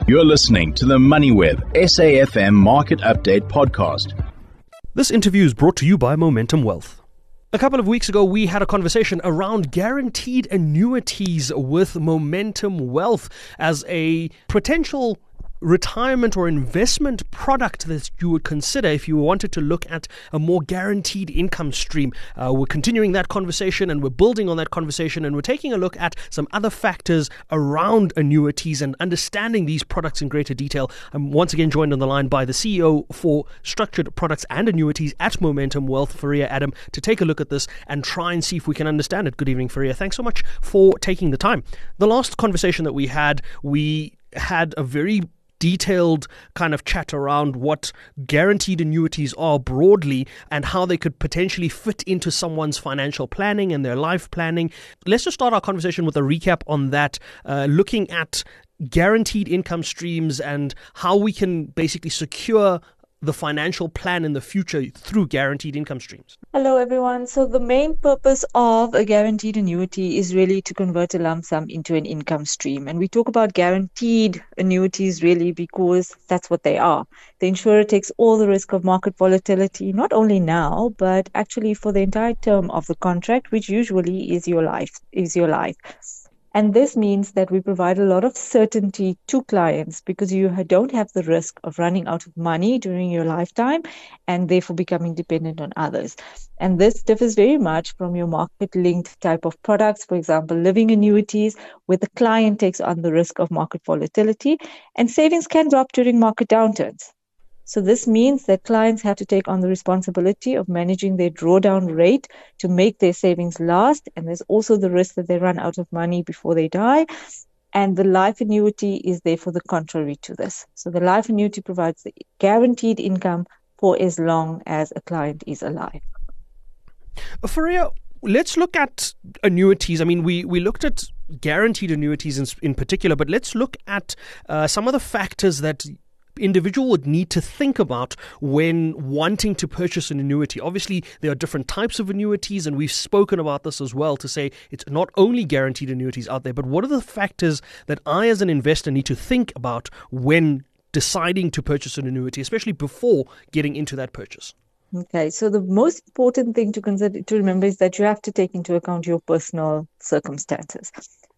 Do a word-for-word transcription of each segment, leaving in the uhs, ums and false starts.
You're listening to the MoneyWeb S A F M Market Update Podcast. This interview is brought to you by Momentum Wealth. A couple of weeks ago, we had a conversation around guaranteed annuities with Momentum Wealth as a potential retirement or investment product that you would consider if you wanted to look at a more guaranteed income stream. Uh, we're continuing that conversation and we're building on that conversation, and we're taking a look at some other factors around annuities and understanding these products in greater detail. I'm once again joined on the line by the C E O for structured products and annuities at Momentum Wealth, Faria Adam, to take a look at this and try and see if we can understand it. Good evening, Faria. Thanks so much for taking the time. The last conversation that we had, we had a very detailed kind of chat around what guaranteed annuities are broadly and how they could potentially fit into someone's financial planning and their life planning. Let's just start our conversation with a recap on that, uh, looking at guaranteed income streams and how we can basically secure the financial plan in the future through guaranteed income streams. Hello, everyone. So the main purpose of a guaranteed annuity is really to convert a lump sum into an income stream. And we talk about guaranteed annuities really because that's what they are. The insurer takes all the risk of market volatility, not only now, but actually for the entire term of the contract, which usually is your life, is your life. And this means that we provide a lot of certainty to clients because you don't have the risk of running out of money during your lifetime and therefore becoming dependent on others. And this differs very much from your market-linked type of products, for example, living annuities, where the client takes on the risk of market volatility and savings can drop during market downturns. So this means that clients have to take on the responsibility of managing their drawdown rate to make their savings last. And there's also the risk that they run out of money before they die. And the life annuity is therefore the contrary to this. So the life annuity provides the guaranteed income for as long as a client is alive. Faria, let's look at annuities. I mean, we, we looked at guaranteed annuities in, in particular, but let's look at uh, some of the factors that individual would need to think about when wanting to purchase an annuity. Obviously, there are different types of annuities, and we've spoken about this as well to say it's not only guaranteed annuities out there, but what are the factors that I as an investor need to think about when deciding to purchase an annuity, especially before getting into that purchase? Okay, so the most important thing to consider, to remember is that you have to take into account your personal circumstances.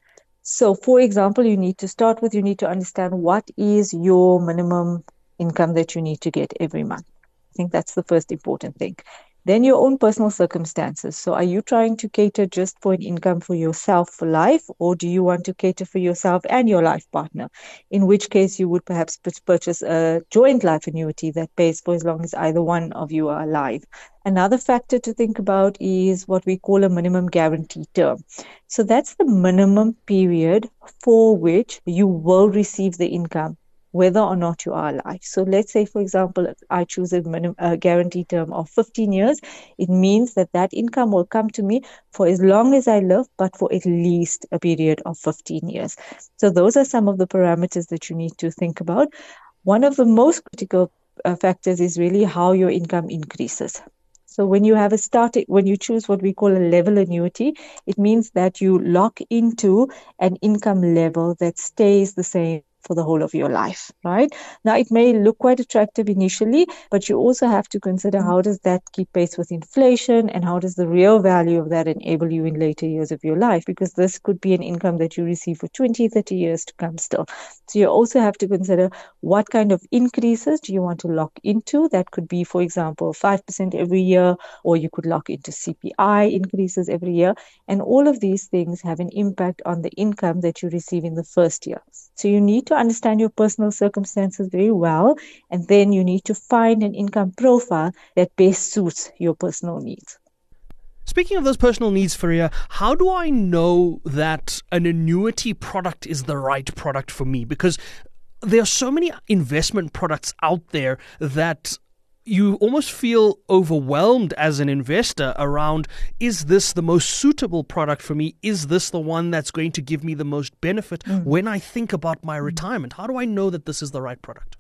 So, for example, you need to start with, you need to understand what is your minimum income that you need to get every month. I think that's the first important thing. Then your own personal circumstances. So are you trying to cater just for an income for yourself for life, or do you want to cater for yourself and your life partner? In which case you would perhaps purchase a joint life annuity that pays for as long as either one of you are alive. Another factor to think about is what we call a minimum guarantee term. So that's the minimum period for which you will receive the income, whether or not you are alive. So let's say, for example, I choose a, minimum, a guarantee term of fifteen years. It means that that income will come to me for as long as I live, but for at least a period of fifteen years. So those are some of the parameters that you need to think about. One of the most critical uh, factors is really how your income increases. So when you have a starting, when you choose what we call a level annuity, it means that you lock into an income level that stays the same for the whole of your life, right? Now, it may look quite attractive initially, but you also have to consider how does that keep pace with inflation and how does the real value of that enable you in later years of your life? Because this could be an income that you receive for twenty, thirty years to come still. So you also have to consider what kind of increases do you want to lock into. That could be, for example, five percent every year, or you could lock into C P I increases every year. And all of these things have an impact on the income that you receive in the first year. So you need to understand your personal circumstances very well, and then you need to find an income profile that best suits your personal needs. Speaking of those personal needs, Faria, how do I know that an annuity product is the right product for me? Because there are so many investment products out there that you almost feel overwhelmed as an investor around, is this the most suitable product for me? Is this the one that's going to give me the most benefit mm. when I think about my retirement? How do I know that this is the right product?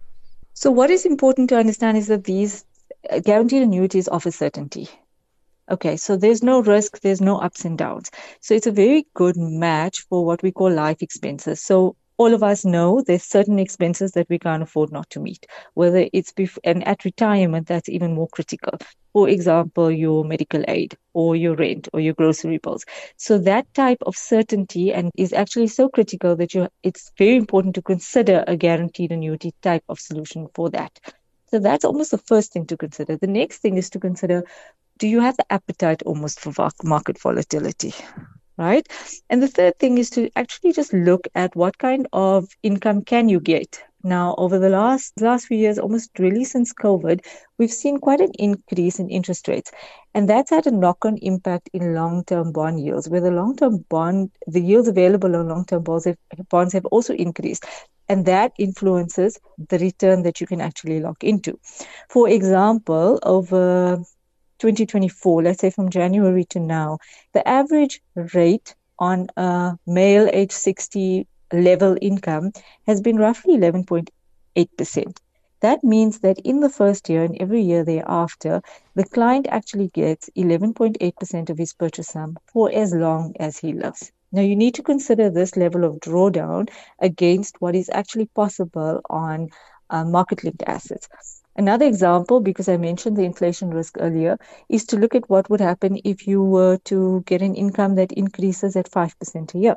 So what is important to understand is that these guaranteed annuities offer certainty. Okay, so there's no risk, there's no ups and downs. So it's a very good match for what we call life expenses. So all of us know there's certain expenses that we can't afford not to meet, whether it's, bef- and at retirement, that's even more critical. For example, your medical aid or your rent or your grocery bills. So that type of certainty and is actually so critical that you, it's very important to consider a guaranteed annuity type of solution for that. So that's almost the first thing to consider. The next thing is to consider, do you have the appetite almost for market volatility? Right? And the third thing is to actually just look at what kind of income can you get. Now, over the last last few years, almost really since COVID, we've seen quite an increase in interest rates. And that's had a knock-on impact in long-term bond yields, where the long-term bond, the yields available on long-term bonds have, bonds have also increased. And that influences the return that you can actually lock into. For example, over twenty twenty-four, let's say from January to now, the average rate on a male age sixty level income has been roughly eleven point eight percent. That means that in the first year and every year thereafter, the client actually gets eleven point eight percent of his purchase sum for as long as he lives. Now, you need to consider this level of drawdown against what is actually possible on uh, market-linked assets. Another example, because I mentioned the inflation risk earlier, is to look at what would happen if you were to get an income that increases at five percent a year.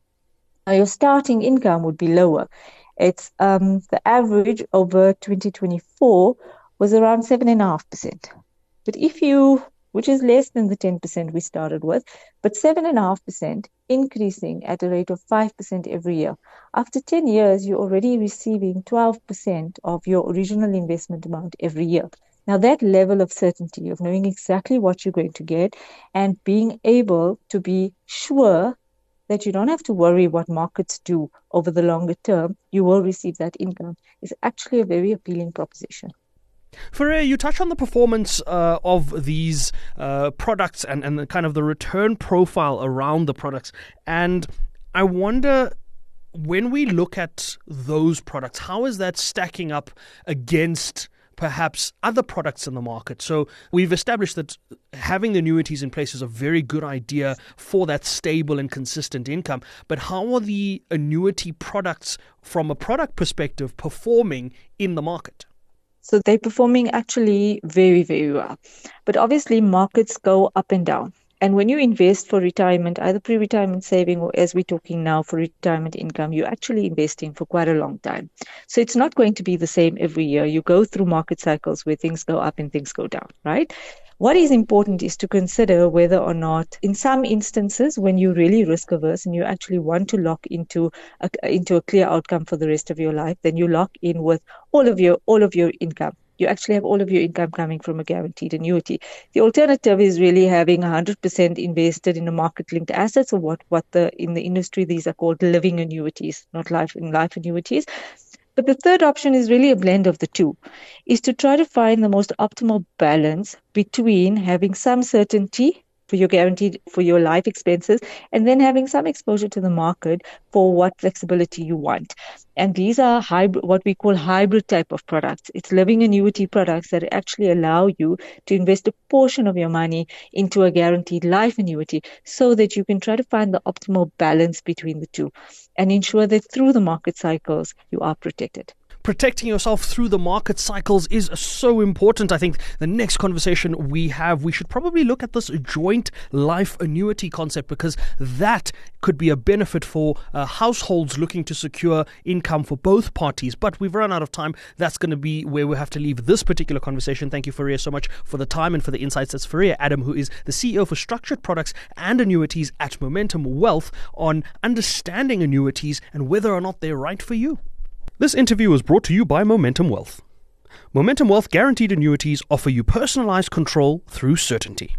Now, your starting income would be lower. It's um, the average over twenty twenty-four was around seven point five percent. But if you, which is less than the ten percent we started with, but seven point five percent increasing at a rate of five percent every year. After ten years, you're already receiving twelve percent of your original investment amount every year. Now, that level of certainty of knowing exactly what you're going to get and being able to be sure that you don't have to worry what markets do over the longer term, you will receive that income, is actually a very appealing proposition. Fareeha, you touch on the performance uh, of these uh, products and, and the kind of the return profile around the products. And I wonder, when we look at those products, how is that stacking up against perhaps other products in the market? So we've established that having the annuities in place is a very good idea for that stable and consistent income. But how are the annuity products from a product perspective performing in the market? So they're performing actually very, very well. But obviously markets go up and down. And when you invest for retirement, either pre-retirement saving or as we're talking now for retirement income, you're actually investing for quite a long time. So it's not going to be the same every year. You go through market cycles where things go up and things go down, right? What is important is to consider whether or not, in some instances, when you're really risk averse and you actually want to lock into a, into a clear outcome for the rest of your life, then you lock in with all of your all of your income. You actually have all of your income coming from a guaranteed annuity. The alternative is really having one hundred percent invested in a market-linked assets, or what what the in the industry these are called living annuities, not life in life annuities. But the third option is really a blend of the two, is to try to find the most optimal balance between having some certainty for your guaranteed, for your life expenses, and then having some exposure to the market for what flexibility you want. And these are hybrid, what we call hybrid type of products. It's living annuity products that actually allow you to invest a portion of your money into a guaranteed life annuity so that you can try to find the optimal balance between the two and ensure that through the market cycles, you are protected. Protecting yourself through the market cycles is so important. I think the next conversation we have, we should probably look at this joint life annuity concept, because that could be a benefit for uh, households looking to secure income for both parties. But we've run out of time. That's going to be where we have to leave this particular conversation. Thank you, Fareeha, so much for the time and for the insights. That's Fareeha Adam, who is the C E O for Structured Products and Annuities at Momentum Wealth, on understanding annuities and whether or not they're right for you. This interview was brought to you by Momentum Wealth. Momentum Wealth guaranteed annuities offer you personalized control through certainty.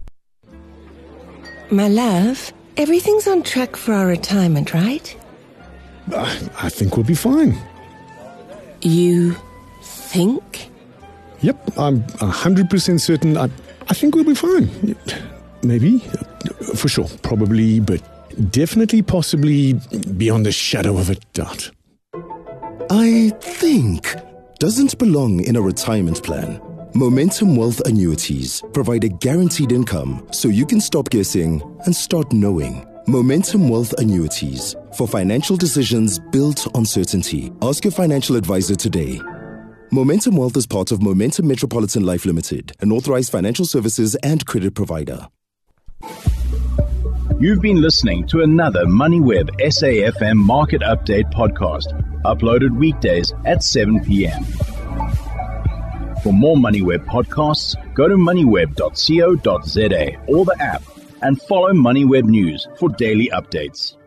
My love, everything's on track for our retirement, right? I, I think we'll be fine. You think? Yep, I'm one hundred percent certain. I, I think we'll be fine. Maybe. For sure. Probably, but definitely, possibly, beyond a shadow of a doubt. I think doesn't belong in a retirement plan. Momentum Wealth Annuities provide a guaranteed income so you can stop guessing and start knowing. Momentum Wealth Annuities. For financial decisions built on certainty. Ask your financial advisor today. Momentum Wealth is part of Momentum Metropolitan Life Limited, an authorized financial services and credit provider. You've been listening to another MoneyWeb S A F M Market Update podcast, uploaded weekdays at seven p.m. For more MoneyWeb podcasts, go to moneyweb dot co dot za or the app, and follow MoneyWeb News for daily updates.